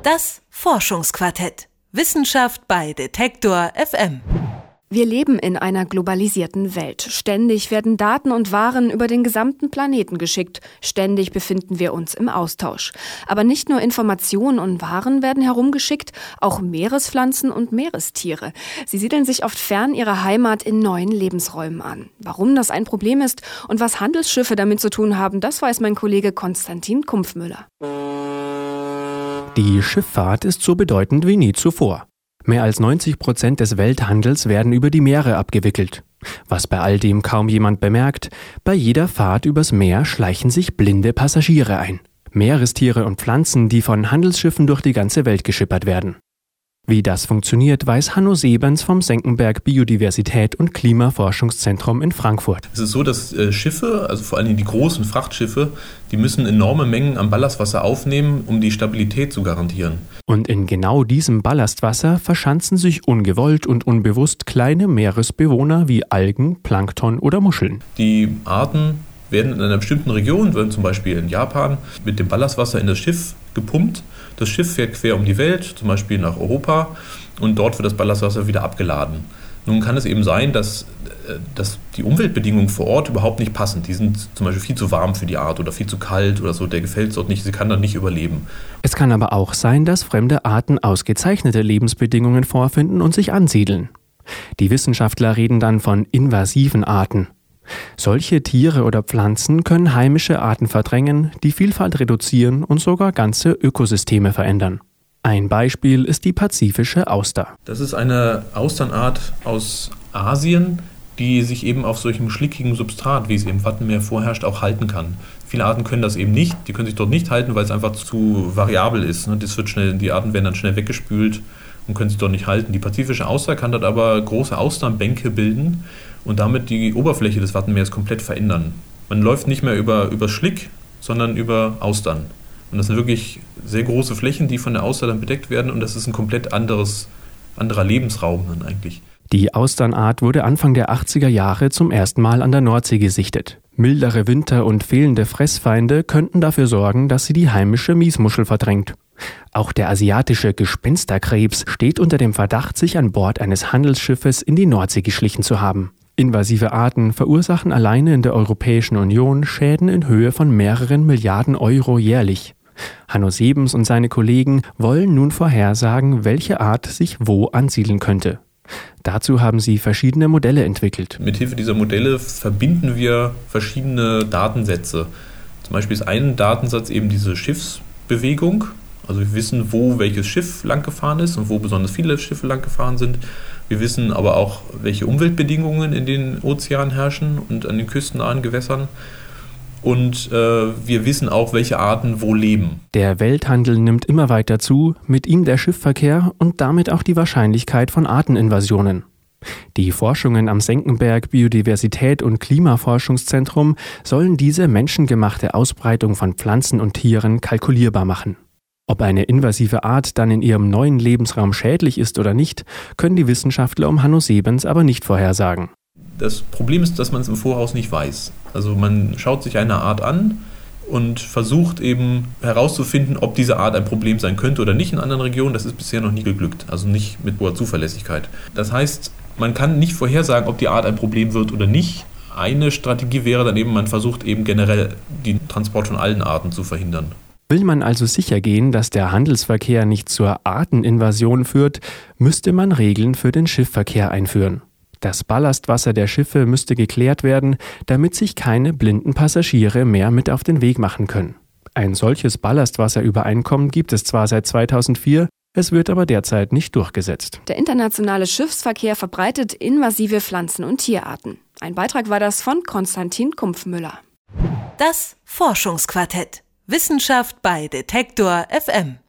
Das Forschungsquartett. Wissenschaft bei Detektor FM. Wir leben in einer globalisierten Welt. Ständig werden Daten und Waren über den gesamten Planeten geschickt. Ständig befinden wir uns im Austausch. Aber nicht nur Informationen und Waren werden herumgeschickt, auch Meerespflanzen und Meerestiere. Sie siedeln sich oft fern ihrer Heimat in neuen Lebensräumen an. Warum das ein Problem ist und was Handelsschiffe damit zu tun haben, das weiß mein Kollege Konstantin Kumpfmüller. Die Schifffahrt ist so bedeutend wie nie zuvor. Mehr als 90% des Welthandels werden über die Meere abgewickelt. Was bei all dem kaum jemand bemerkt, bei jeder Fahrt übers Meer schleichen sich blinde Passagiere ein. Meerestiere und Pflanzen, die von Handelsschiffen durch die ganze Welt geschippert werden. Wie das funktioniert, weiß Hanno Sebens vom Senckenberg Biodiversität und Klimaforschungszentrum in Frankfurt. Es ist so, dass Schiffe, also vor allem die großen Frachtschiffe, die müssen enorme Mengen an Ballastwasser aufnehmen, um die Stabilität zu garantieren. Und in genau diesem Ballastwasser verschanzen sich ungewollt und unbewusst kleine Meeresbewohner wie Algen, Plankton oder Muscheln. Die Arten werden in einer bestimmten Region, zum Beispiel in Japan, mit dem Ballastwasser in das Schiff gepumpt. Das Schiff fährt quer um die Welt, zum Beispiel nach Europa, und dort wird das Ballastwasser wieder abgeladen. Nun kann es eben sein, dass die Umweltbedingungen vor Ort überhaupt nicht passen. Die sind zum Beispiel viel zu warm für die Art oder viel zu kalt oder so, der gefällt es dort nicht, sie kann dort nicht überleben. Es kann aber auch sein, dass fremde Arten ausgezeichnete Lebensbedingungen vorfinden und sich ansiedeln. Die Wissenschaftler reden dann von invasiven Arten. Solche Tiere oder Pflanzen können heimische Arten verdrängen, die Vielfalt reduzieren und sogar ganze Ökosysteme verändern. Ein Beispiel ist die pazifische Auster. Das ist eine Austernart aus Asien, die sich eben auf solchem schlickigen Substrat, wie es im Wattenmeer vorherrscht, auch halten kann. Viele Arten können das eben nicht, die können sich dort nicht halten, weil es einfach zu variabel ist. Die Arten werden dann schnell weggespült und können sich dort nicht halten. Die pazifische Auster kann dort aber große Austernbänke bilden und damit die Oberfläche des Wattenmeers komplett verändern. Man läuft nicht mehr über Schlick, sondern über Austern. Und das sind wirklich sehr große Flächen, die von der Auster dann bedeckt werden, und das ist ein komplett anderer Lebensraum dann eigentlich. Die Austernart wurde Anfang der 80er Jahre zum ersten Mal an der Nordsee gesichtet. Mildere Winter und fehlende Fressfeinde könnten dafür sorgen, dass sie die heimische Miesmuschel verdrängt. Auch der asiatische Gespensterkrebs steht unter dem Verdacht, sich an Bord eines Handelsschiffes in die Nordsee geschlichen zu haben. Invasive Arten verursachen alleine in der Europäischen Union Schäden in Höhe von mehreren Milliarden Euro jährlich. Hanno Sebens und seine Kollegen wollen nun vorhersagen, welche Art sich wo ansiedeln könnte. Dazu haben sie verschiedene Modelle entwickelt. Mithilfe dieser Modelle verbinden wir verschiedene Datensätze. Zum Beispiel ist ein Datensatz eben diese Schiffsbewegung. Also wir wissen, wo welches Schiff langgefahren ist und wo besonders viele Schiffe langgefahren sind. Wir wissen aber auch, welche Umweltbedingungen in den Ozeanen herrschen und an den küstennahen Gewässern. Und wir wissen auch, welche Arten wo leben. Der Welthandel nimmt immer weiter zu, mit ihm der Schiffsverkehr und damit auch die Wahrscheinlichkeit von Arteninvasionen. Die Forschungen am Senckenberg Biodiversität und Klimaforschungszentrum sollen diese menschengemachte Ausbreitung von Pflanzen und Tieren kalkulierbar machen. Ob eine invasive Art dann in ihrem neuen Lebensraum schädlich ist oder nicht, können die Wissenschaftler um Hanno Sebens aber nicht vorhersagen. Das Problem ist, dass man es im Voraus nicht weiß. Also man schaut sich eine Art an und versucht eben herauszufinden, ob diese Art ein Problem sein könnte oder nicht in anderen Regionen. Das ist bisher noch nie geglückt, also nicht mit hoher Zuverlässigkeit. Das heißt, man kann nicht vorhersagen, ob die Art ein Problem wird oder nicht. Eine Strategie wäre dann eben, man versucht eben generell den Transport von allen Arten zu verhindern. Will man also sicher gehen, dass der Handelsverkehr nicht zur Arteninvasion führt, müsste man Regeln für den Schiffsverkehr einführen. Das Ballastwasser der Schiffe müsste geklärt werden, damit sich keine blinden Passagiere mehr mit auf den Weg machen können. Ein solches Ballastwasserübereinkommen gibt es zwar seit 2004, es wird aber derzeit nicht durchgesetzt. Der internationale Schiffsverkehr verbreitet invasive Pflanzen- und Tierarten. Ein Beitrag war das von Konstantin Kumpfmüller. Das Forschungsquartett. Wissenschaft bei Detektor FM.